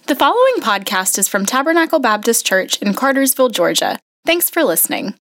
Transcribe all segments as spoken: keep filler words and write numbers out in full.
The following podcast is from Tabernacle Baptist Church in Cartersville, Georgia. Thanks for listening.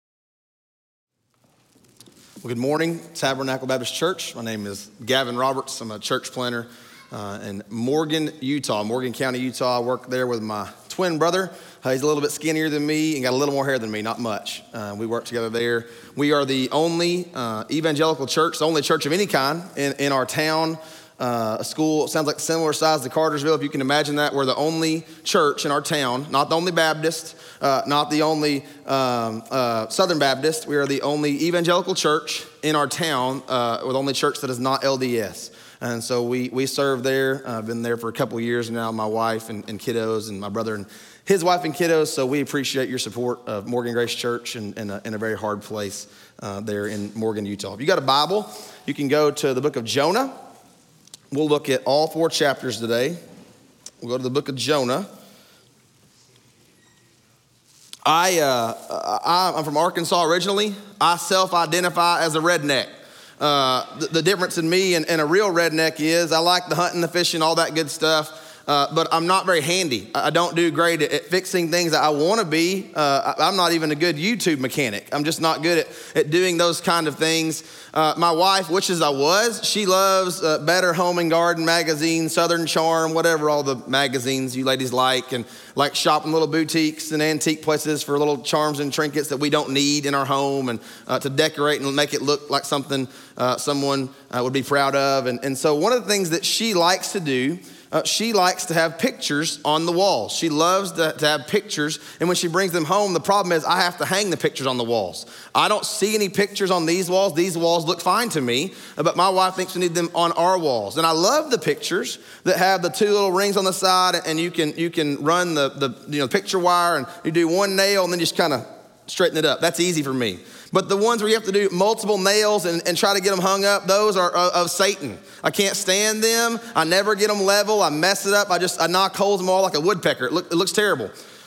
Well, good morning, Tabernacle Baptist Church. My name is Gavin Roberts. I'm a church planter uh, in Morgan, Utah, Morgan County, Utah. I work there with my twin brother. Uh, he's a little bit skinnier than me and got a little more hair than me, not much. Uh, we work together there. We are the only uh, evangelical church, the only church of any kind in, in our town. Uh, a school, sounds like similar size to Cartersville, if you can imagine that. We're the only church in our town, not the only Baptist, uh, not the only um, uh, Southern Baptist. We are the only evangelical church in our town, uh, or the only church that is not L D S. And so we we serve there. I've been there for a couple of years now, my wife and, and kiddos, and my brother and his wife and kiddos. So we appreciate your support of Morgan Grace Church in, in, a, in a very hard place uh, there in Morgan, Utah. If you got a Bible, you can go to the book of Jonah. We'll look at all four chapters today. We'll go to the book of Jonah. I, uh, I, I'm from Arkansas originally. I self-identify as a redneck. Uh, the, the difference in me and, and a real redneck is I like the hunting, the fishing, all that good stuff. Uh, but I'm not very handy. I don't do great at, at fixing things that I want to be. Uh, I, I'm not even a good YouTube mechanic. I'm just not good at, at doing those kind of things. Uh, my wife, which as I was, she loves uh, Better Home and Garden magazine, Southern Charm, whatever all the magazines you ladies like, and like shopping little boutiques and antique places for little charms and trinkets that we don't need in our home, and uh, to decorate and make it look like something uh, someone uh, would be proud of. And, and so one of the things that she likes to do, Uh, she likes to have pictures on the walls. She loves to, to have pictures, and when she brings them home, the problem is I have to hang the pictures on the walls. I don't see any pictures on these walls. These walls look fine to me, but my wife thinks we need them on our walls. And I love the pictures that have the two little rings on the side, and you can you can run the, the you know picture wire, and you do one nail, and then just kind of straighten it up. That's easy for me. But the ones where you have to do multiple nails and, and try to get them hung up, those are of, of Satan. I can't stand them. I never get them level. I mess it up. I just, I knock holes in them all like a woodpecker. It, look, it looks terrible.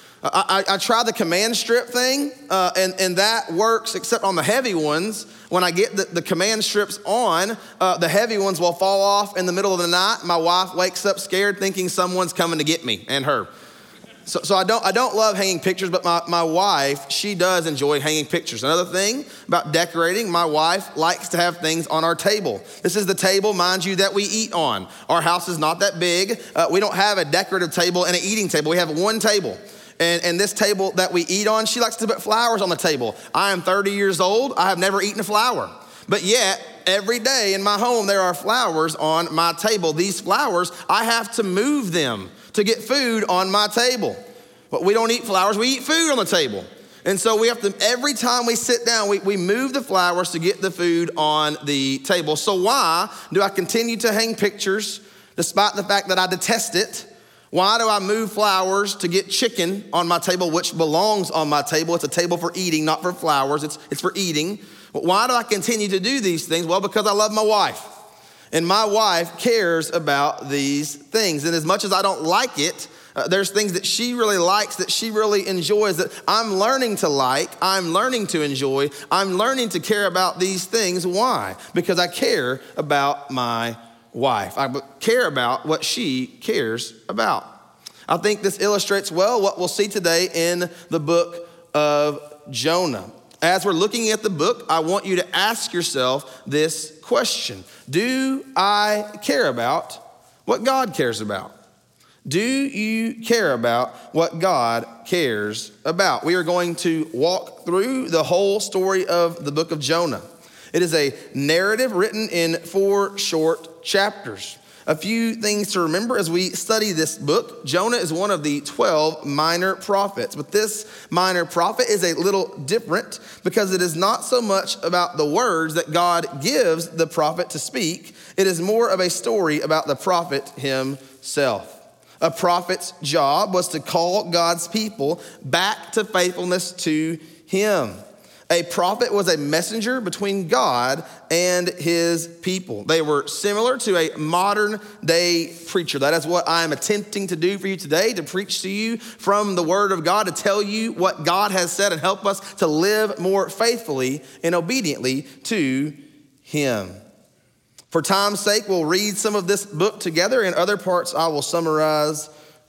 I, I, I try the command strip thing, uh, and, and that works, except on the heavy ones. When I get the, the command strips on, uh, the heavy ones will fall off in the middle of the night. My wife wakes up scared thinking someone's coming to get me and her. So, so I don't I don't love hanging pictures, but my, my wife, she does enjoy hanging pictures. Another thing about decorating, my wife likes to have things on our table. This is the table, mind you, that we eat on. Our house is not that big. Uh, we don't have a decorative table and an eating table. We have one table. And, and this table that we eat on, she likes to put flowers on the table. I am thirty years old. I have never eaten a flower. But yet, every day in my home, there are flowers on my table. These flowers, I have to move them to get food on my table. But we don't eat flowers, we eat food on the table. And so we have to, every time we sit down, we, we move the flowers to get the food on the table. So why do I continue to hang pictures despite the fact that I detest it? Why do I move flowers to get chicken on my table, which belongs on my table? It's a table for eating, not for flowers. It's, it's for eating. But why do I continue to do these things? Well, because I love my wife. And my wife cares about these things. And as much as I don't like it, uh, there's things that she really likes, that she really enjoys, that I'm learning to like, I'm learning to enjoy, I'm learning to care about these things. Why? Because I care about my wife. I care about what she cares about. I think this illustrates well what we'll see today in the book of Jonah. As we're looking at the book, I want you to ask yourself this question. Do I care about what God cares about? Do you care about what God cares about? We are going to walk through the whole story of the book of Jonah. It is a narrative written in four short chapters. A few things to remember as we study this book. Jonah is one of the twelve minor prophets, but this minor prophet is a little different because it is not so much about the words that God gives the prophet to speak. It is more of a story about the prophet himself. A prophet's job was to call God's people back to faithfulness to him. A prophet was a messenger between God and his people. They were similar to a modern day preacher. That is what I am attempting to do for you today, to preach to you from the word of God, to tell you what God has said and help us to live more faithfully and obediently to him. For time's sake, we'll read some of this book together. In other parts, I will summarize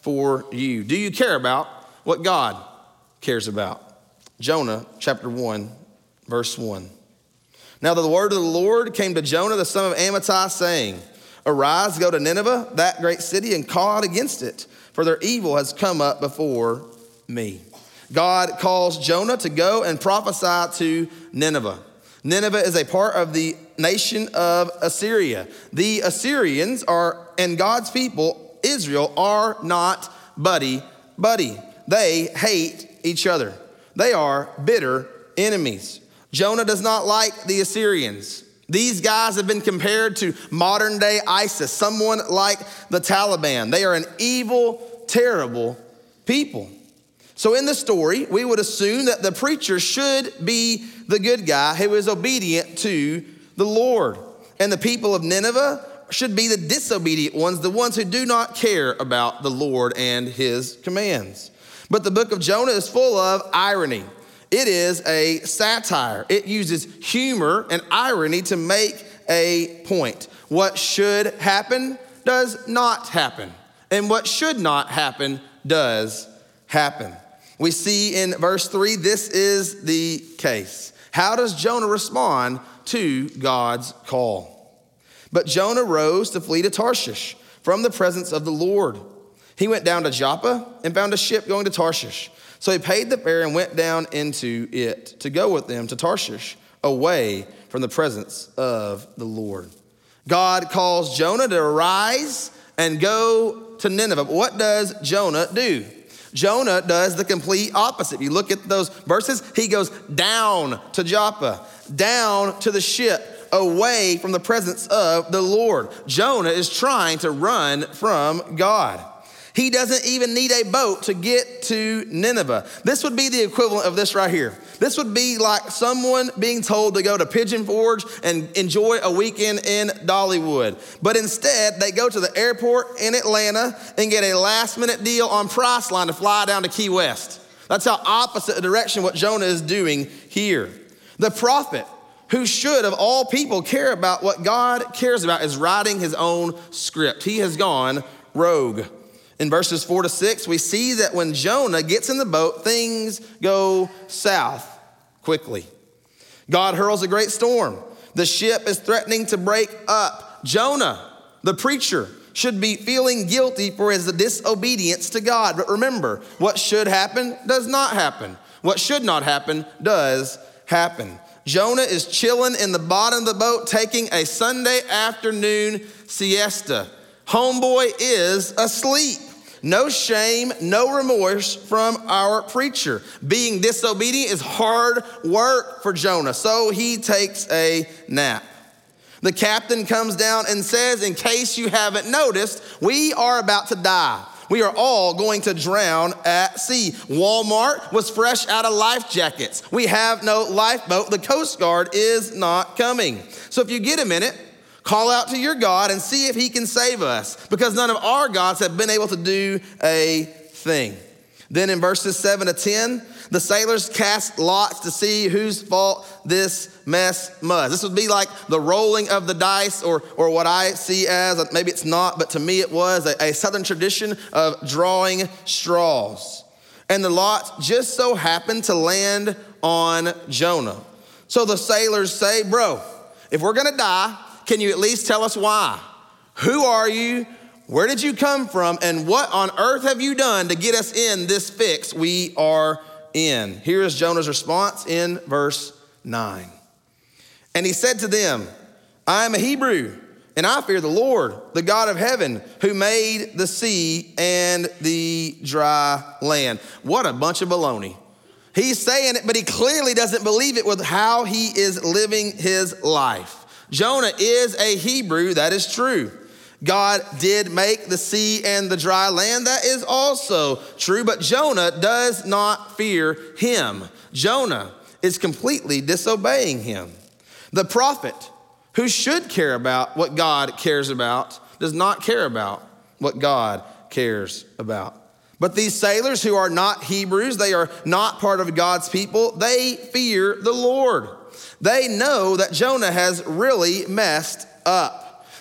for you. Do you care about what God cares about? Jonah chapter one, verse one. Now the word of the Lord came to Jonah, the son of Amittai, saying, arise, go to Nineveh, that great city, and call out against it, for their evil has come up before me. God calls Jonah to go and prophesy to Nineveh. Nineveh is a part of the nation of Assyria. The Assyrians are, and God's people, Israel, are not buddy-buddy. They hate each other. They are bitter enemies. Jonah does not like the Assyrians. These guys have been compared to modern day ISIS, someone like the Taliban. They are an evil, terrible people. So in the story, we would assume that the preacher should be the good guy who is obedient to the Lord. And the people of Nineveh should be the disobedient ones, the ones who do not care about the Lord and his commands. But the book of Jonah is full of irony. It is a satire. It uses humor and irony to make a point. What should happen does not happen. And what should not happen does happen. We see in verse three, this is the case. How does Jonah respond to God's call? But Jonah rose to flee to Tarshish from the presence of the Lord. He went down to Joppa and found a ship going to Tarshish. So he paid the fare and went down into it to go with them to Tarshish, away from the presence of the Lord. God calls Jonah to arise and go to Nineveh. But what does Jonah do? Jonah does the complete opposite. If you look at those verses, he goes down to Joppa, down to the ship, away from the presence of the Lord. Jonah is trying to run from God. He doesn't even need a boat to get to Nineveh. This would be the equivalent of this right here. This would be like someone being told to go to Pigeon Forge and enjoy a weekend in Dollywood. But instead, they go to the airport in Atlanta and get a last minute deal on Priceline to fly down to Key West. That's how opposite direction what Jonah is doing here. The prophet, who should of all people care about what God cares about, is writing his own script. He has gone rogue. In verses four to six, we see that when Jonah gets in the boat, things go south quickly. God hurls a great storm. The ship is threatening to break up. Jonah, the preacher, should be feeling guilty for his disobedience to God. But remember, what should happen does not happen. What should not happen does happen. Jonah is chilling in the bottom of the boat, taking a Sunday afternoon siesta. Homeboy is asleep. No shame, no remorse from our preacher. Being disobedient is hard work for Jonah, so he takes a nap. The captain comes down and says, in case you haven't noticed, we are about to die. We are all going to drown at sea. Walmart was fresh out of life jackets. We have no lifeboat. The Coast Guard is not coming. So if you get a minute, call out to your God and see if he can save us, because none of our gods have been able to do a thing. Then in verses seven to ten, the sailors cast lots to see whose fault this mess was. This would be like the rolling of the dice, or, or what I see as, maybe it's not, but to me it was a, a southern tradition of drawing straws. And the lot just so happened to land on Jonah. So the sailors say, bro, if we're gonna die, can you at least tell us why? Who are you? Where did you come from? And what on earth have you done to get us in this fix we are in? Here is Jonah's response in verse nine. And he said to them, I am a Hebrew, and I fear the Lord, the God of heaven, who made the sea and the dry land. What a bunch of baloney. He's saying it, but he clearly doesn't believe it with how he is living his life. Jonah is a Hebrew, that is true. God did make the sea and the dry land, that is also true, but Jonah does not fear him. Jonah is completely disobeying him. The prophet, who should care about what God cares about, does not care about what God cares about. But these sailors who are not Hebrews, they are not part of God's people, they fear the Lord. They know that Jonah has really messed up.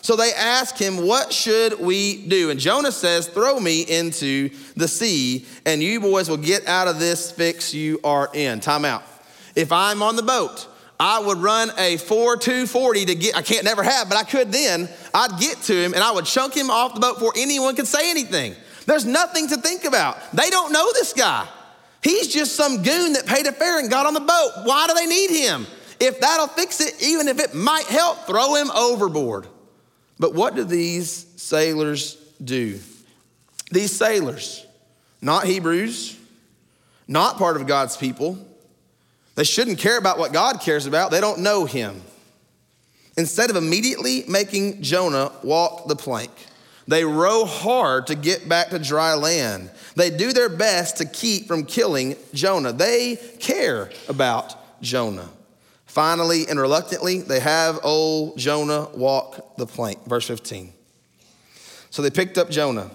So they ask him, what should we do? And Jonah says, throw me into the sea and you boys will get out of this fix you are in. Time out. If I'm on the boat, I would run a four two forty to get, I can't never have, but I could then. I'd get to him and I would chunk him off the boat before anyone could say anything. There's nothing to think about. They don't know this guy. He's just some goon that paid a fare and got on the boat. Why do they need him? If that'll fix it, even if it might help, throw him overboard. But what do these sailors do? These sailors, not Hebrews, not part of God's people. They shouldn't care about what God cares about. They don't know him. Instead of immediately making Jonah walk the plank, they row hard to get back to dry land. They do their best to keep from killing Jonah. They care about Jonah. Finally and reluctantly, they have old Jonah walk the plank. Verse fifteen. So they picked up Jonah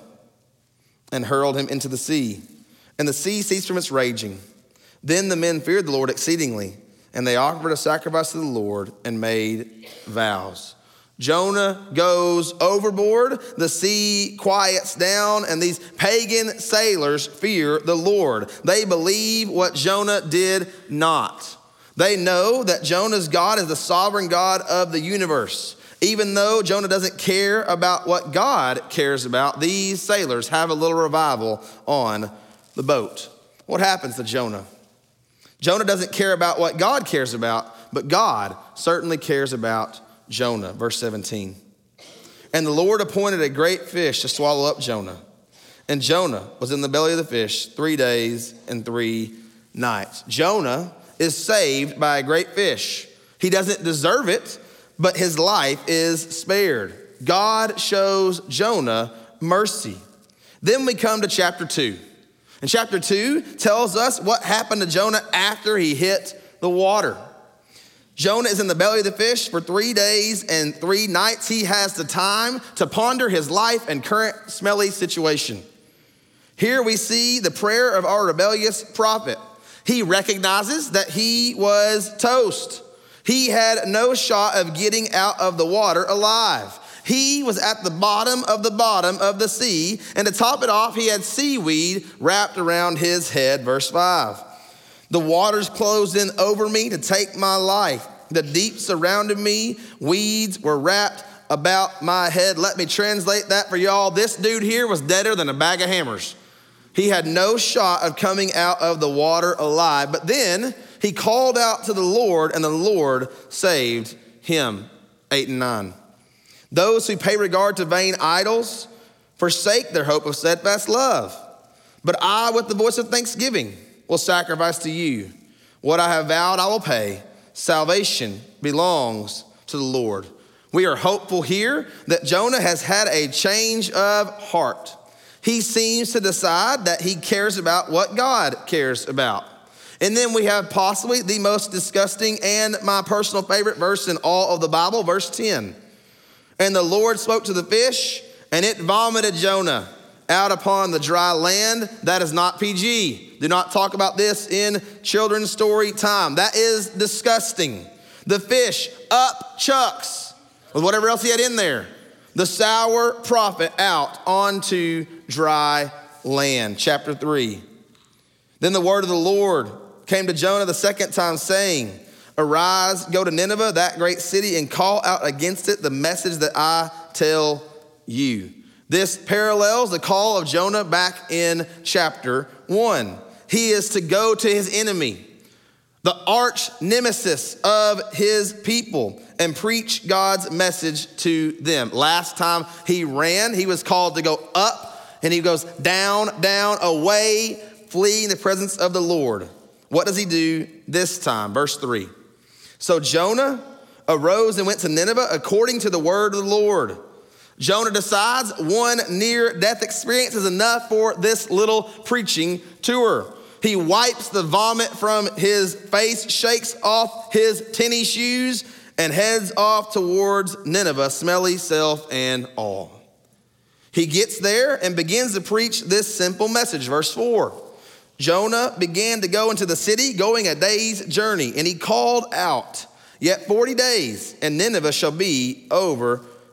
and hurled him into the sea, and the sea ceased from its raging. Then the men feared the Lord exceedingly, and they offered a sacrifice to the Lord and made vows. Jonah goes overboard, the sea quiets down, and these pagan sailors fear the Lord. They believe what Jonah did not. They know that Jonah's God is the sovereign God of the universe. Even though Jonah doesn't care about what God cares about, these sailors have a little revival on the boat. What happens to Jonah? Jonah doesn't care about what God cares about, but God certainly cares about Jonah. Verse seventeen. And the Lord appointed a great fish to swallow up Jonah. And Jonah was in the belly of the fish three days and three nights. Jonah is saved by a great fish. He doesn't deserve it, but his life is spared. God shows Jonah mercy. Then we come to chapter two. And chapter two tells us what happened to Jonah after he hit the water. Jonah is in the belly of the fish for three days and three nights. He has the time to ponder his life and current smelly situation. Here we see the prayer of our rebellious prophet. He recognizes that he was toast. He had no shot of getting out of the water alive. He was at the bottom of the bottom of the sea, and to top it off, he had seaweed wrapped around his head. Verse five. The waters closed in over me to take my life. The deep surrounded me. Weeds were wrapped about my head. Let me translate that for y'all. This dude here was deader than a bag of hammers. He had no shot of coming out of the water alive. But then he called out to the Lord, and the Lord saved him. Eight and nine. Those who pay regard to vain idols forsake their hope of steadfast love. But I, with the voice of thanksgiving, will sacrifice to you. What I have vowed, I will pay. Salvation belongs to the Lord. We are hopeful here that Jonah has had a change of heart. He seems to decide that he cares about what God cares about. And then we have possibly the most disgusting and my personal favorite verse in all of the Bible, verse ten. And the Lord spoke to the fish, and it vomited Jonah out upon the dry land. That is not P G. Do not talk about this in children's story time. That is disgusting. The fish up chucks with whatever else he had in there. The sour prophet out onto dry land. Chapter three. Then the word of the Lord came to Jonah the second time, saying, arise, go to Nineveh, that great city, and call out against it the message that I tell you. This parallels the call of Jonah back in chapter one. He is to go to his enemy, the arch nemesis of his people, and preach God's message to them. Last time he ran, he was called to go up, and he goes down, down, away, fleeing the presence of the Lord. What does he do this time? Verse three. So Jonah arose and went to Nineveh according to the word of the Lord. Jonah decides one near-death experience is enough for this little preaching tour. He wipes the vomit from his face, shakes off his tinny shoes, and heads off towards Nineveh, smelly self and all. He gets there and begins to preach this simple message. Verse four. Jonah began to go into the city, going a day's journey, and he called out, yet forty days, and Nineveh shall be overthrown.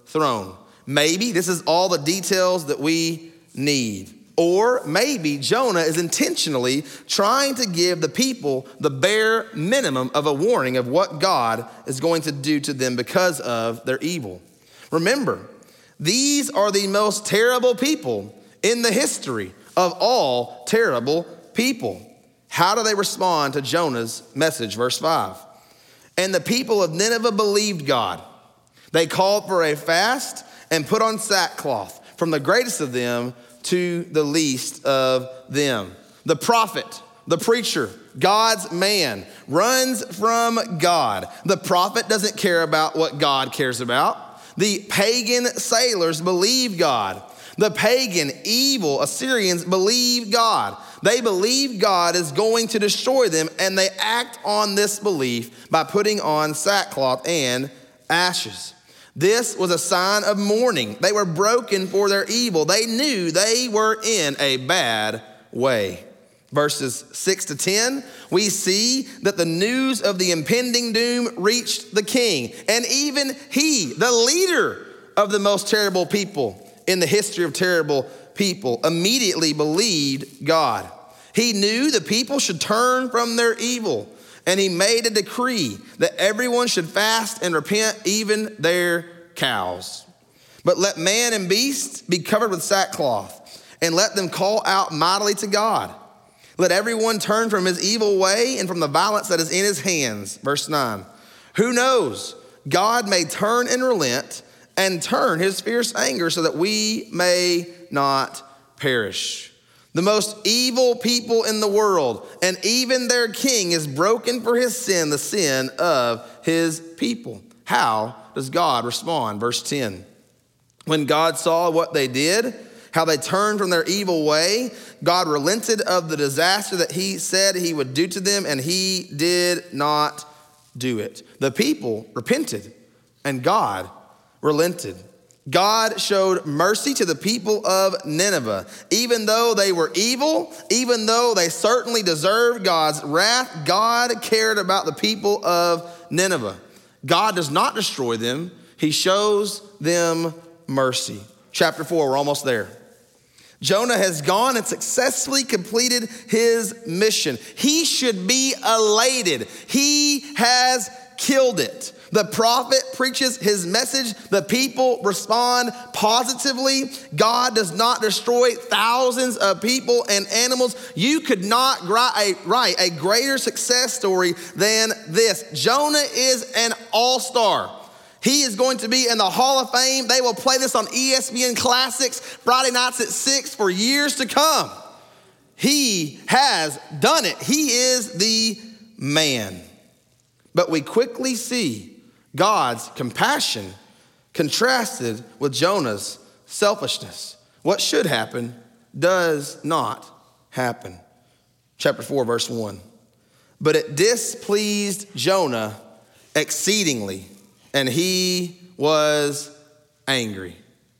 throne. Maybe this is all the details that we need. Or maybe Jonah is intentionally trying to give the people the bare minimum of a warning of what God is going to do to them because of their evil. Remember, these are the most terrible people in the history of all terrible people. How do they respond to Jonah's message? Verse five. And the people of Nineveh believed God. They called for a fast and put on sackcloth, from the greatest of them to the least of them. The prophet, the preacher, God's man, runs from God. The prophet doesn't care about what God cares about. The pagan sailors believe God. The pagan, evil Assyrians believe God. They believe God is going to destroy them, and they act on this belief by putting on sackcloth and ashes. This was a sign of mourning. They were broken for their evil. They knew they were in a bad way. Verses six to ten, we see that the news of the impending doom reached the king. And even he, the leader of the most terrible people in the history of terrible people, immediately believed God. He knew the people should turn from their evil. And he made a decree that everyone should fast and repent, even their cows. But let man and beast be covered with sackcloth, and let them call out mightily to God. Let everyone turn from his evil way and from the violence that is in his hands. Verse nine. Who knows? God may turn and relent and turn his fierce anger so that we may not perish. The most evil people in the world, and even their king is broken for his sin, the sin of his people. How does God respond? Verse ten. When God saw what they did, how they turned from their evil way, God relented of the disaster that he said he would do to them, and he did not do it. The people repented, and God relented. God showed mercy to the people of Nineveh. Even though they were evil, even though they certainly deserved God's wrath, God cared about the people of Nineveh. God does not destroy them. He shows them mercy. Chapter four, we're almost there. Jonah has gone and successfully completed his mission. He should be elated. He has killed it. The prophet preaches his message. The people respond positively. God does not destroy thousands of people and animals. You could not write a greater success story than this. Jonah is an all-star. He is going to be in the Hall of Fame. They will play this on E S P N Classics Friday nights at six for years to come. He has done it. He is the man. But we quickly see God's compassion contrasted with Jonah's selfishness. What should happen does not happen. Chapter four, verse one. But it displeased Jonah exceedingly, and he was angry.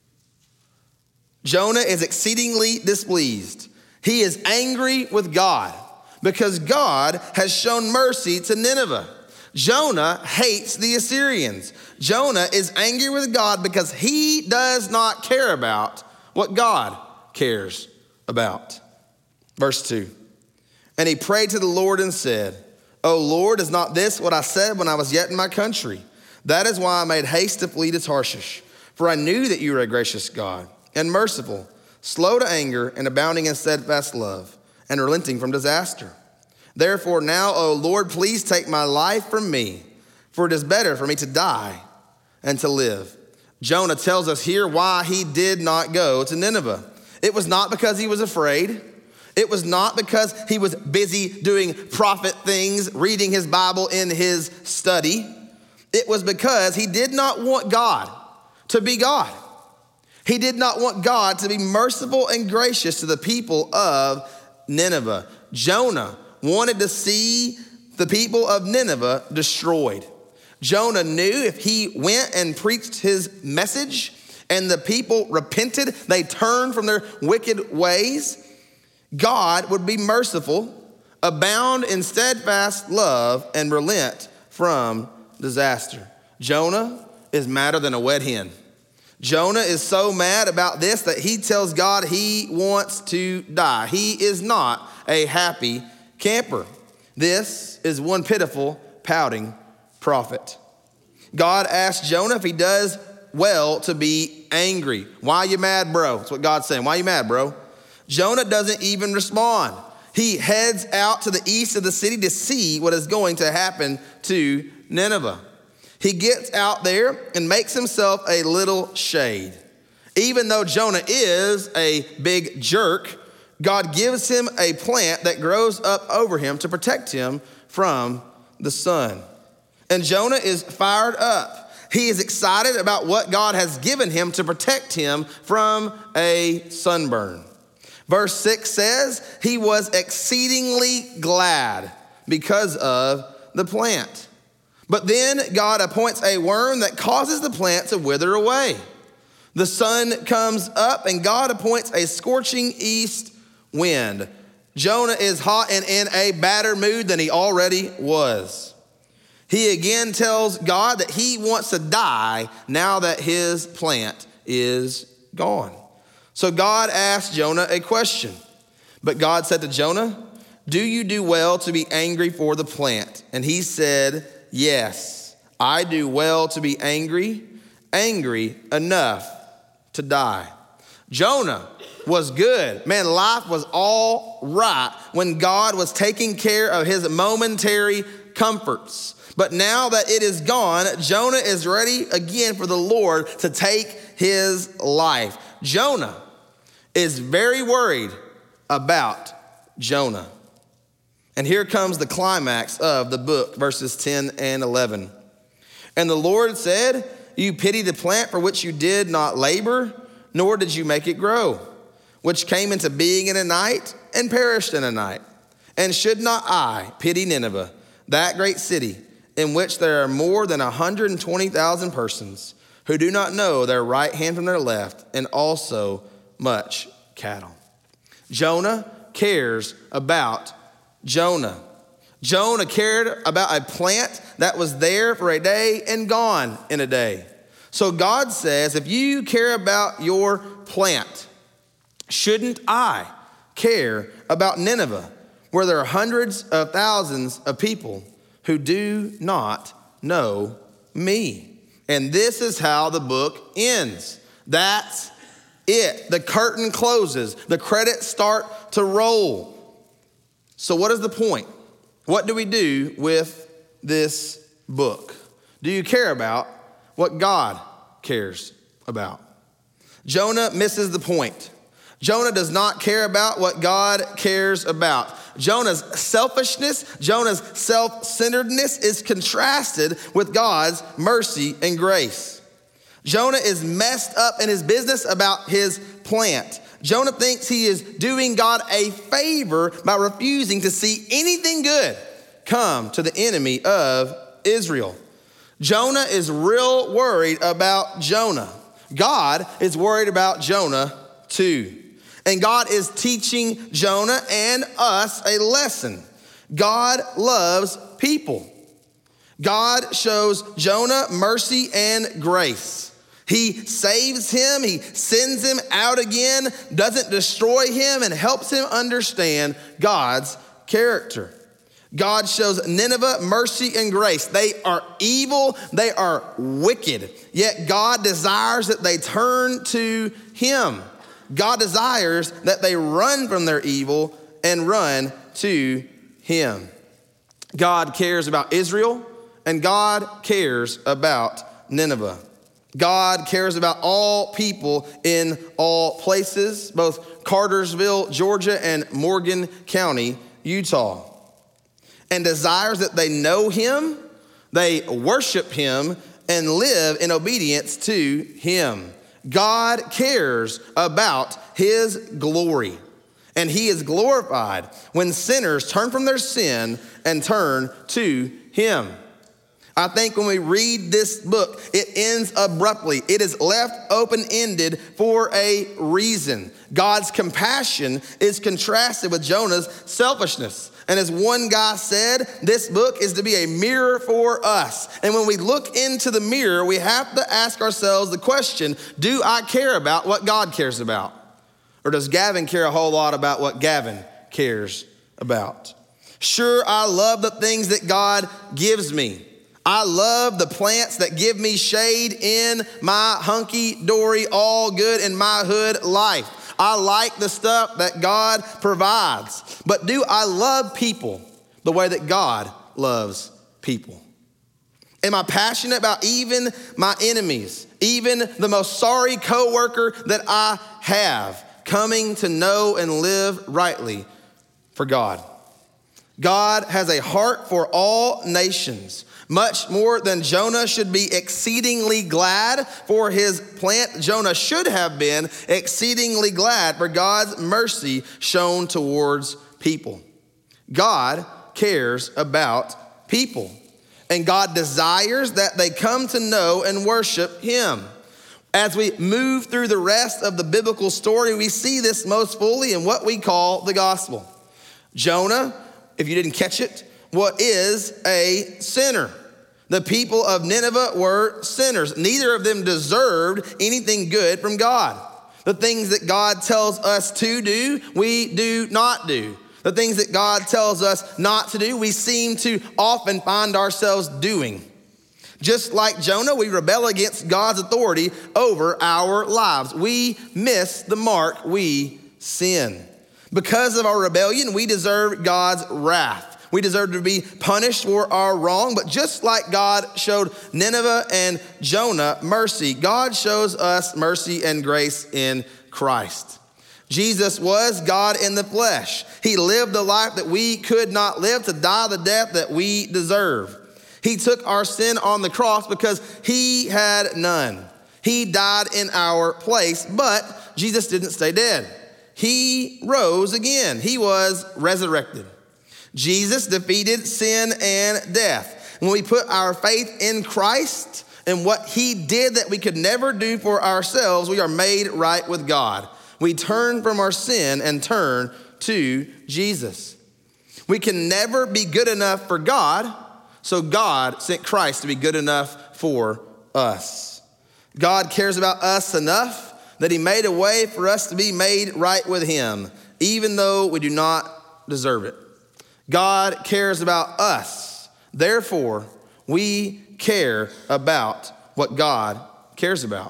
Jonah is exceedingly displeased. He is angry with God because God has shown mercy to Nineveh. Jonah hates the Assyrians. Jonah is angry with God because he does not care about what God cares about. Verse two. And he prayed to the Lord and said, O Lord, is not this what I said when I was yet in my country? That is why I made haste to flee to Tarshish. For I knew that you were a gracious God and merciful, slow to anger and abounding in steadfast love, and relenting from disaster. Therefore now, O Lord, please take my life from me, for it is better for me to die and to live. Jonah tells us here why he did not go to Nineveh. It was not because he was afraid. It was not because he was busy doing prophet things, reading his Bible in his study. It was because he did not want God to be God. He did not want God to be merciful and gracious to the people of Nineveh. Jonah wanted to see the people of Nineveh destroyed. Jonah knew if he went and preached his message and the people repented, they turned from their wicked ways, God would be merciful, abound in steadfast love, and relent from disaster. Jonah is madder than a wet hen. Jonah is so mad about this that he tells God he wants to die. He is not a happy camper. This is one pitiful, pouting prophet. God asked Jonah if he does well to be angry. Why you mad, bro? That's what God's saying. Why you mad, bro? Jonah doesn't even respond. He heads out to the east of the city to see what is going to happen to Nineveh. He gets out there and makes himself a little shade. Even though Jonah is a big jerk, God gives him a plant that grows up over him to protect him from the sun. And Jonah is fired up. He is excited about what God has given him to protect him from a sunburn. Verse six says, he was exceedingly glad because of the plant. But then God appoints a worm that causes the plant to wither away. The sun comes up and God appoints a scorching east wind. Jonah is hot and in a badder mood than he already was. He again tells God that he wants to die now that his plant is gone. So God asked Jonah a question. But God said to Jonah, do you do well to be angry for the plant? And he said, yes, I do well to be angry, angry enough to die. Jonah was good. Man, life was all right when God was taking care of his momentary comforts. But now that it is gone, Jonah is ready again for the Lord to take his life. Jonah is very worried about Jonah. And here comes the climax of the book, verses ten and eleven. And the Lord said, you pity the plant for which you did not labor, nor did you make it grow, which came into being in a night and perished in a night. And should not I pity Nineveh, that great city, in which there are more than one hundred twenty thousand persons who do not know their right hand from their left, and also much cattle. Jonah cares about Jonah. Jonah cared about a plant that was there for a day and gone in a day. So God says, if you care about your plant, shouldn't I care about Nineveh, where there are hundreds of thousands of people who do not know me? And this is how the book ends. That's it. The curtain closes. The credits start to roll. So what is the point? What do we do with this book? Do you care about what God cares about? Jonah misses the point. Jonah does not care about what God cares about. Jonah's selfishness, Jonah's self-centeredness is contrasted with God's mercy and grace. Jonah is messed up in his business about his plant. Jonah thinks he is doing God a favor by refusing to see anything good come to the enemy of Israel. Jonah is real worried about Jonah. God is worried about Jonah too. And God is teaching Jonah and us a lesson. God loves people. God shows Jonah mercy and grace. He saves him, he sends him out again, doesn't destroy him, and helps him understand God's character. God shows Nineveh mercy and grace. They are evil, they are wicked, yet God desires that they turn to him. God desires that they run from their evil and run to him. God cares about Israel, and God cares about Nineveh. God cares about all people in all places, both Cartersville, Georgia, and Morgan County, Utah, and desires that they know him, they worship him, and live in obedience to him. God cares about his glory, and he is glorified when sinners turn from their sin and turn to him. I think when we read this book, it ends abruptly. It is left open-ended for a reason. God's compassion is contrasted with Jonah's selfishness. And as one guy said, this book is to be a mirror for us. And when we look into the mirror, we have to ask ourselves the question, do I care about what God cares about? Or does Gavin care a whole lot about what Gavin cares about? Sure, I love the things that God gives me. I love the plants that give me shade in my hunky-dory, all good in my hood life. I like the stuff that God provides. But do I love people the way that God loves people? Am I passionate about even my enemies, even the most sorry coworker that I have, coming to know and live rightly for God? God has a heart for all nations. Much more than Jonah should be exceedingly glad for his plant, Jonah should have been exceedingly glad for God's mercy shown towards people. God cares about people, and God desires that they come to know and worship him. As we move through the rest of the biblical story, we see this most fully in what we call the gospel. Jonah, if you didn't catch it, what is a sinner? The people of Nineveh were sinners. Neither of them deserved anything good from God. The things that God tells us to do, we do not do. The things that God tells us not to do, we seem to often find ourselves doing. Just like Jonah, we rebel against God's authority over our lives. We miss the mark, we sin. Because of our rebellion, we deserve God's wrath. We deserve to be punished for our wrong, but just like God showed Nineveh and Jonah mercy, God shows us mercy and grace in Christ. Jesus was God in the flesh. He lived the life that we could not live, to die the death that we deserve. He took our sin on the cross because he had none. He died in our place, but Jesus didn't stay dead. He rose again. He was resurrected. Jesus defeated sin and death. When we put our faith in Christ and what he did that we could never do for ourselves, we are made right with God. We turn from our sin and turn to Jesus. We can never be good enough for God, so God sent Christ to be good enough for us. God cares about us enough that he made a way for us to be made right with him, even though we do not deserve it. God cares about us. Therefore, we care about what God cares about.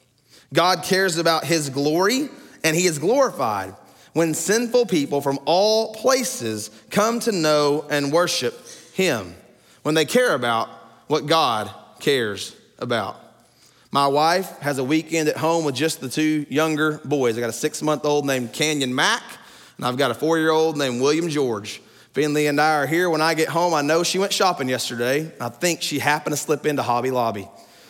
God cares about his glory, and he is glorified when sinful people from all places come to know and worship him, when they care about what God cares about. My wife has a weekend at home with just the two younger boys. I got a six-month-old named Canyon Mac, and I've got a four-year-old named William George. Finley and I are here. When I get home, I know she went shopping yesterday. I think she happened to slip into Hobby Lobby.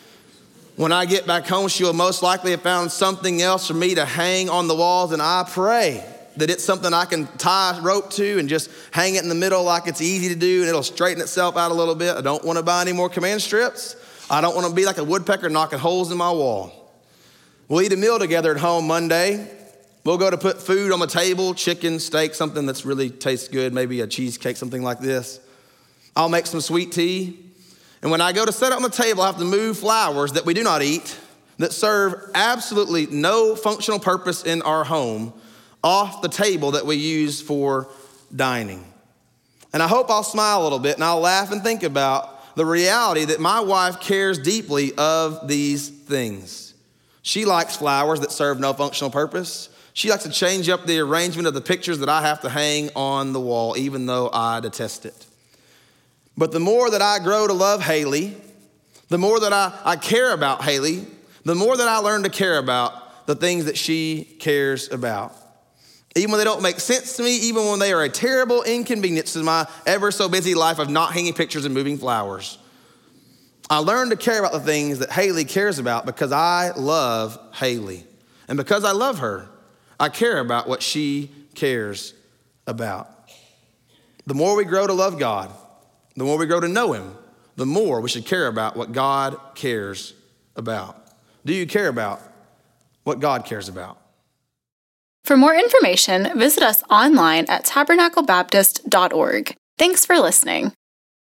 When I get back home, she will most likely have found something else for me to hang on the walls, and I pray that it's something I can tie a rope to and just hang it in the middle like it's easy to do, and it'll straighten itself out a little bit. I don't want to buy any more command strips. I don't want to be like a woodpecker knocking holes in my wall. We'll eat a meal together at home Monday. We'll go to put food on the table, chicken, steak, something that's really tastes good, maybe a cheesecake, something like this. I'll make some sweet tea. And when I go to set it on the table, I have to move flowers that we do not eat, that serve absolutely no functional purpose in our home, off the table that we use for dining. And I hope I'll smile a little bit and I'll laugh and think about the reality that my wife cares deeply of these things. She likes flowers that serve no functional purpose. She likes to change up the arrangement of the pictures that I have to hang on the wall, even though I detest it. But the more that I grow to love Haley, the more that I, I care about Haley, the more that I learn to care about the things that she cares about. Even when they don't make sense to me, even when they are a terrible inconvenience to my ever so busy life of not hanging pictures and moving flowers. I learn to care about the things that Haley cares about because I love Haley. And because I love her, I care about what she cares about. The more we grow to love God, the more we grow to know him, the more we should care about what God cares about. Do you care about what God cares about? For more information, visit us online at tabernacle baptist dot org. Thanks for listening.